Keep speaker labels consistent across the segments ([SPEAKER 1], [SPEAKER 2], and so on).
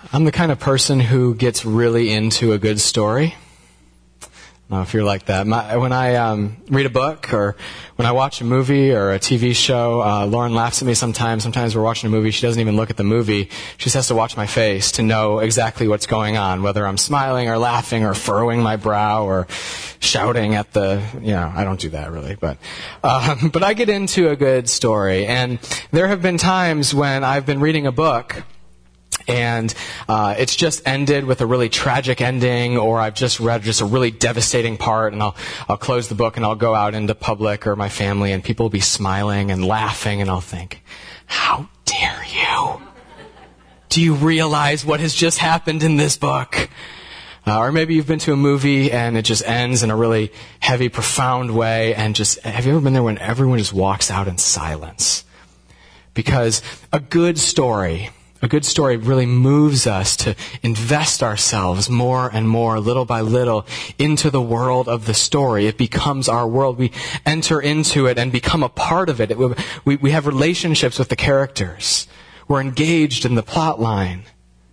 [SPEAKER 1] I'm the kind of person who gets really into a good story. I don't know if you're like that. When I read a book or when I watch a movie or a TV show, Lauren laughs at me sometimes. Sometimes we're watching a movie. She doesn't even look at the movie. She just has to watch my face to know exactly what's going on, whether I'm smiling or laughing or furrowing my brow or shouting at I don't do that really. But I get into a good story. And there have been times when I've been reading a book and it's just ended with a really tragic ending, or I've just read a really devastating part, and I'll close the book and I'll go out into public or my family, and people will be smiling and laughing, and I'll think, how dare you? Do you realize what has just happened in this book? Or maybe you've been to a movie and it just ends in a really heavy, profound way, and have you ever been there when everyone just walks out in silence? Because a good story really moves us to invest ourselves more and more, little by little, into the world of the story. It becomes our world. We enter into it and become a part of it. We have relationships with the characters. We're engaged in the plot line.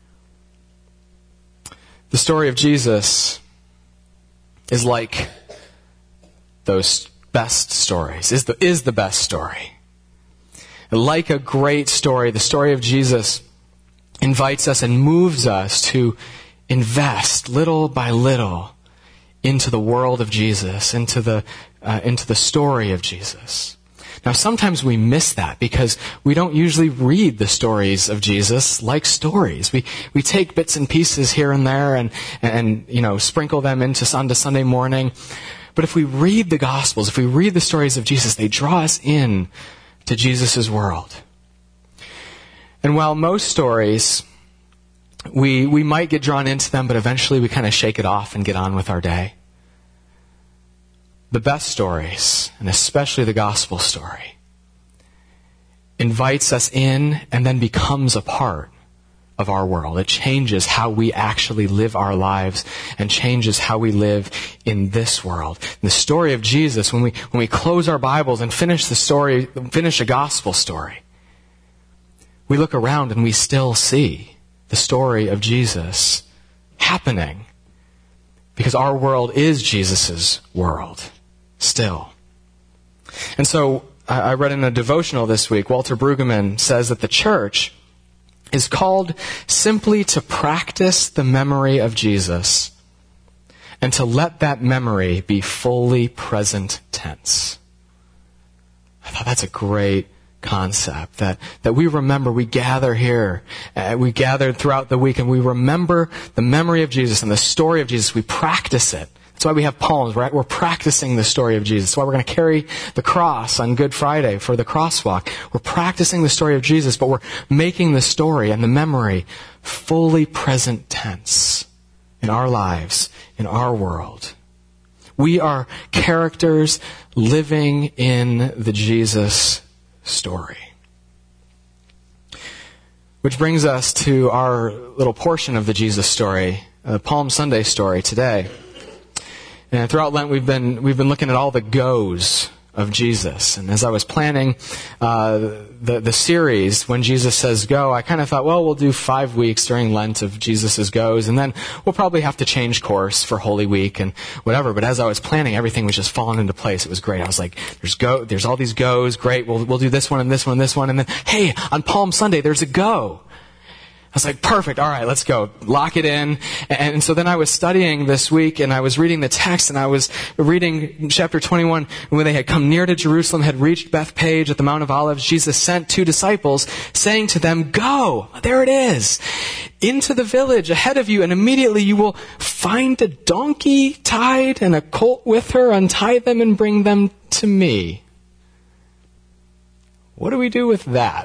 [SPEAKER 1] The story of Jesus is like those best stories, is the best story. Like a great story, the story of Jesus invites us and moves us to invest little by little into the world of Jesus, into the story of Jesus. Now, sometimes we miss that because we don't usually read the stories of Jesus like stories. We take bits and pieces here and there and sprinkle them onto Sunday morning. But if we read the Gospels, if we read the stories of Jesus, they draw us in to Jesus' world. And while most stories, we might get drawn into them, but eventually we kind of shake it off and get on with our day. The best stories, and especially the gospel story, invites us in and then becomes a part of our world. It changes how we actually live our lives and changes how we live in this world. And the story of Jesus, when we close our Bibles and finish a gospel story, we look around and we still see the story of Jesus happening because our world is Jesus' world still. And so I read in a devotional this week, Walter Brueggemann says that the church is called simply to practice the memory of Jesus and to let that memory be fully present tense. I thought that's a great concept, that we remember, we gather here, we gathered throughout the week, and we remember the memory of Jesus and the story of Jesus. We practice it. That's why we have palms, right? We're practicing the story of Jesus. That's why we're going to carry the cross on Good Friday for the crosswalk. We're practicing the story of Jesus, but we're making the story and the memory fully present tense in our lives, in our world. We are characters living in the Jesus story. Which brings us to our little portion of the Jesus story, Palm Sunday story today. And throughout Lent, we've been looking at all the goes of Jesus. And as I was planning the series, when Jesus says go, I kind of thought, well, we'll do 5 weeks during Lent of Jesus' goes, and then we'll probably have to change course for Holy Week and whatever. But as I was planning, everything was just falling into place. It was great. I was like, there's all these goes. Great. We'll do this one and this one and this one. And then, hey, on Palm Sunday, there's a go. I was like, perfect. All right, let's go. Lock it in. And so then I was studying this week, and I was reading the text, and I was reading chapter 21. When they had come near to Jerusalem, had reached Bethpage at the Mount of Olives, Jesus sent 2 disciples, saying to them, go, there it is, into the village ahead of you, and immediately you will find a donkey tied and a colt with her. Untie them and bring them to me. What do we do with that?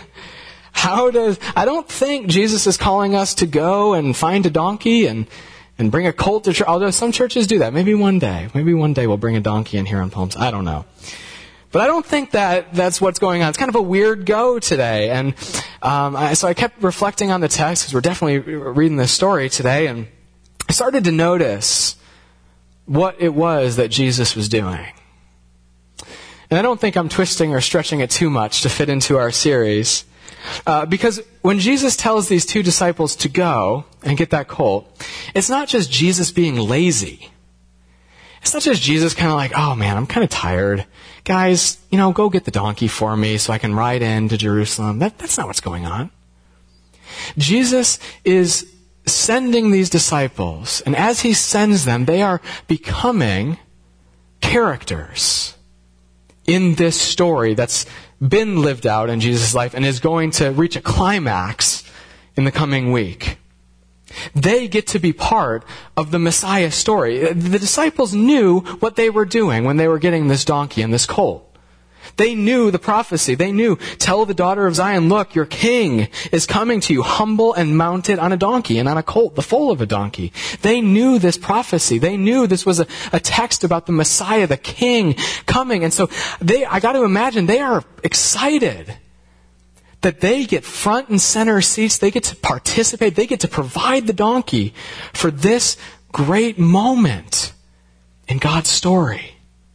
[SPEAKER 1] I don't think Jesus is calling us to go and find a donkey and bring a colt to church. Although some churches do that. Maybe one day we'll bring a donkey in here on Palms. I don't know. But I don't think that's what's going on. It's kind of a weird go today. And so I kept reflecting on the text because we're definitely reading this story today. And I started to notice what it was that Jesus was doing. And I don't think I'm twisting or stretching it too much to fit into our series. Because when Jesus tells these two disciples to go and get that colt, it's not just Jesus being lazy. It's not just Jesus kind of like, oh man, I'm kind of tired. Guys, go get the donkey for me so I can ride into Jerusalem. That's not what's going on. Jesus is sending these disciples, and as he sends them, they are becoming characters in this story that's been lived out in Jesus' life and is going to reach a climax in the coming week. They get to be part of the Messiah story. The disciples knew what they were doing when they were getting this donkey and this colt. They knew the prophecy. They knew, tell the daughter of Zion, look, your king is coming to you, humble and mounted on a donkey and on a colt, the foal of a donkey. They knew this prophecy. They knew this was a text about the Messiah, the king coming. And so I got to imagine they are excited that they get front and center seats. They get to participate. They get to provide the donkey for this great moment in God's story.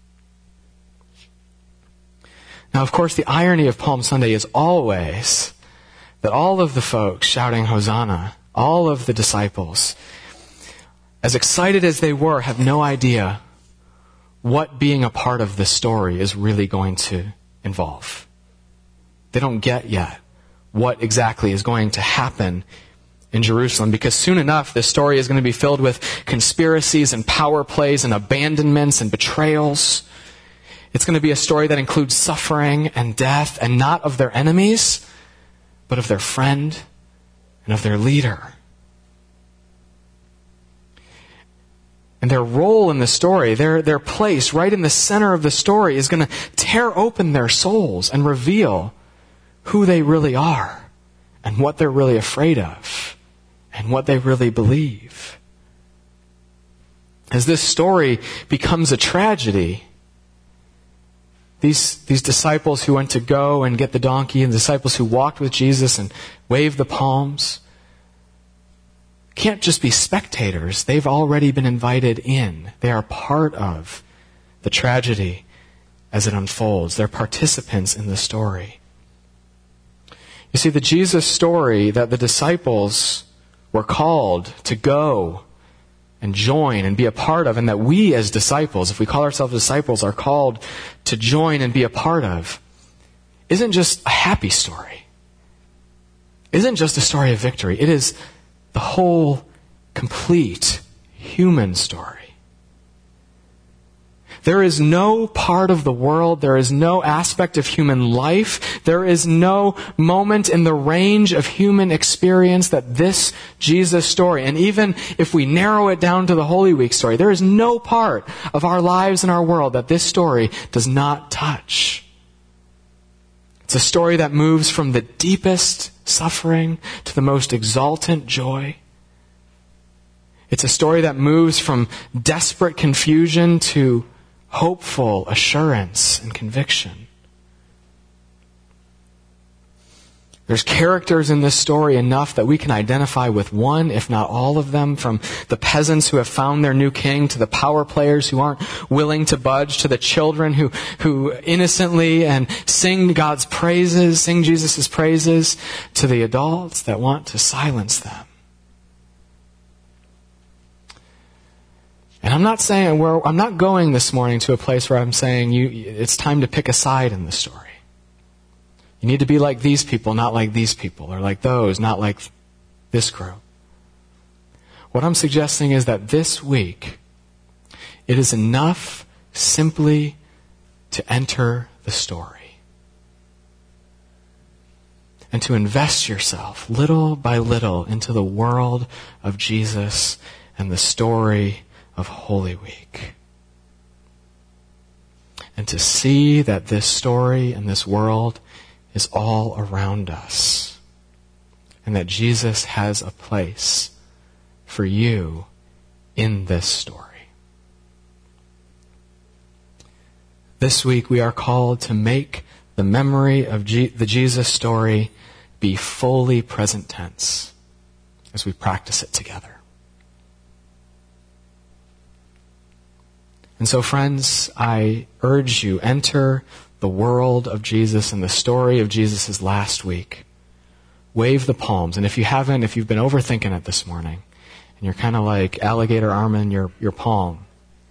[SPEAKER 1] Now, of course, the irony of Palm Sunday is always that all of the folks shouting Hosanna, all of the disciples, as excited as they were, have no idea what being a part of this story is really going to involve. They don't get yet what exactly is going to happen in Jerusalem, because soon enough this story is going to be filled with conspiracies and power plays and abandonments and betrayals. It's going to be a story that includes suffering and death, and not of their enemies, but of their friend and of their leader. And their role in the story, their place right in the center of the story, is going to tear open their souls and reveal who they really are and what they're really afraid of and what they really believe. As this story becomes a tragedy, these disciples who went to go and get the donkey, and the disciples who walked with Jesus and waved the palms, can't just be spectators. They've already been invited in. They are part of the tragedy as it unfolds. They're participants in the story. You see, the Jesus story that the disciples were called to go and join and be a part of, and that we as disciples, if we call ourselves disciples, are called to join and be a part of, isn't just a happy story. Isn't just a story of victory. It is the whole, complete human story. There is no part of the world, there is no aspect of human life, there is no moment in the range of human experience that this Jesus story, and even if we narrow it down to the Holy Week story, there is no part of our lives and our world that this story does not touch. It's a story that moves from the deepest suffering to the most exultant joy. It's a story that moves from desperate confusion to hopeful assurance and conviction. There's characters in this story enough that we can identify with one, if not all of them, from the peasants who have found their new king, to the power players who aren't willing to budge, to the children who innocently and sing God's praises, sing Jesus' praises, to the adults that want to silence them. And I'm not going this morning to a place where I'm saying it's time to pick a side in the story. You need to be like these people, not like these people, or like those, not like this group. What I'm suggesting is that this week, it is enough simply to enter the story and to invest yourself little by little into the world of Jesus and the story of Holy Week. And to see that this story and this world is all around us, and that Jesus has a place for you in this story. This week we are called to make the memory of the Jesus story be fully present tense as we practice it together. And so, friends, I urge you, enter the world of Jesus and the story of Jesus' last week wave the palms. And if you've been overthinking it this morning, and you're kind of like alligator arming your palm,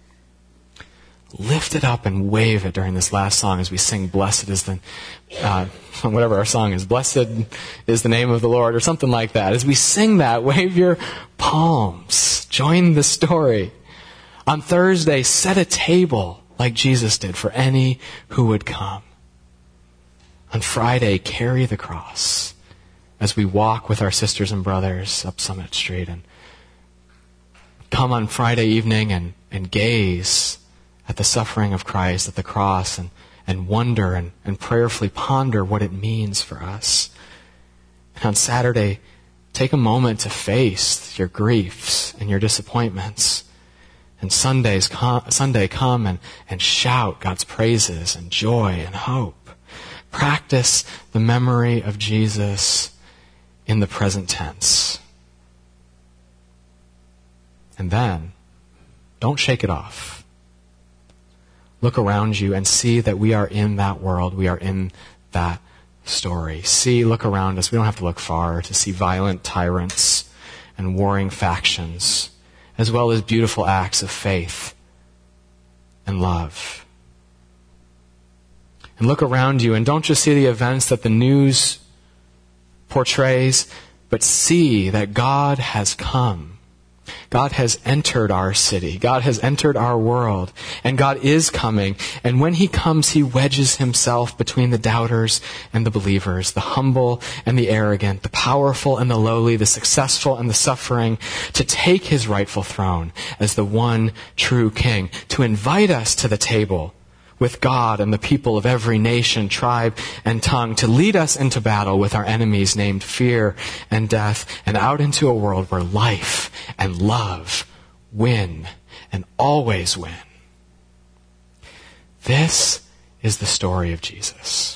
[SPEAKER 1] lift it up and wave it during this last song as we sing Blessed is the, whatever our song is, Blessed is the name of the Lord, or something like that. As we sing that, wave your palms. Join the story. On Thursday, set a table like Jesus did for any who would come. On Friday, carry the cross as we walk with our sisters and brothers up Summit Street. And come on Friday evening and gaze at the suffering of Christ at the cross and wonder and prayerfully ponder what it means for us. And on Saturday, take a moment to face your griefs and your disappointments. And Sunday come and shout God's praises and joy and hope. Practice the memory of Jesus in the present tense. And then, don't shake it off. Look around you and see that we are in that world. We are in that story. Look around us. We don't have to look far to see violent tyrants and warring factions, as well as beautiful acts of faith and love. And look around you and don't just see the events that the news portrays, but see that God has come. God has entered our city. God has entered our world. And God is coming. And when He comes, He wedges Himself between the doubters and the believers, the humble and the arrogant, the powerful and the lowly, the successful and the suffering, to take His rightful throne as the one true King, to invite us to the table with God and the people of every nation, tribe, and tongue, to lead us into battle with our enemies named fear and death, and out into a world where life and love win and always win. This is the story of Jesus.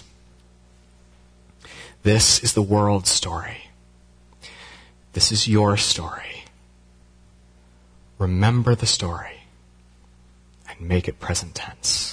[SPEAKER 1] This is the world's story. This is your story. Remember the story and make it present tense.